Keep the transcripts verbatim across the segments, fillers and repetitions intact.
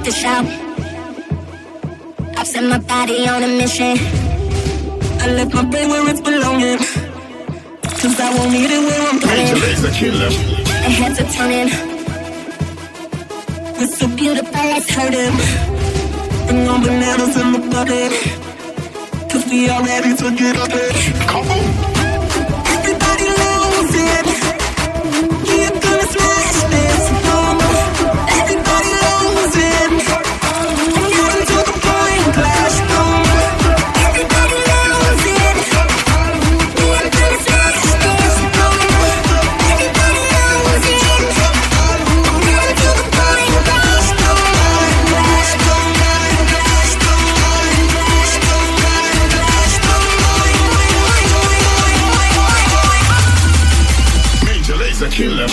to shout. I've set my body on a mission. I left my brain where it's belonging, cause I won't need it where I'm going. Major Lazer Killer. My heads are turning. We're so beautiful, let's hurt him. Bring on bananas in the bucket, cause we are ready to get up it. Come on. Everybody knows it. You're gonna smash this bomb. Everybody knows it. And out into the point, clash boom. Everybody knows it. You're gonna smash this bomb. Everybody knows it. And out into the point, clash boom. Clash boom. Clash boom. Clash boom. Clash boom. Major Lazer Killer.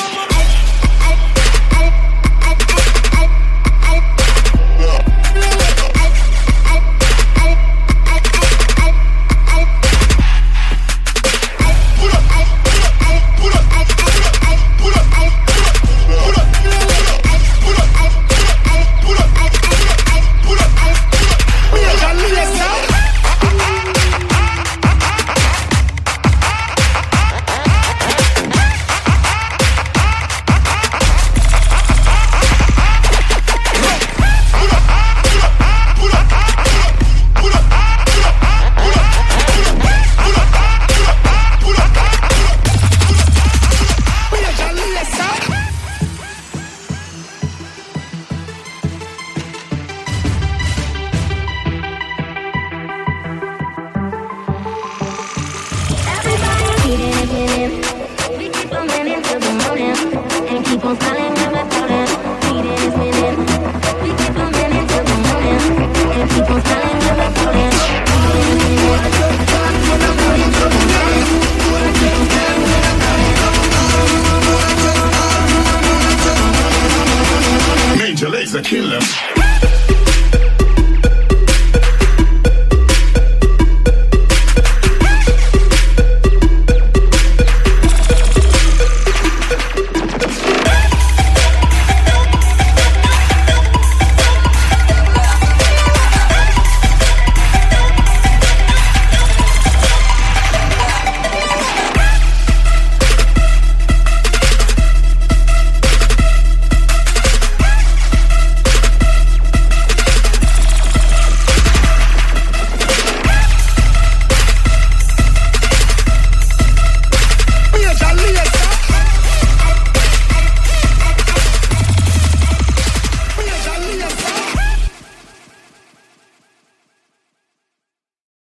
Major Lazer Killer.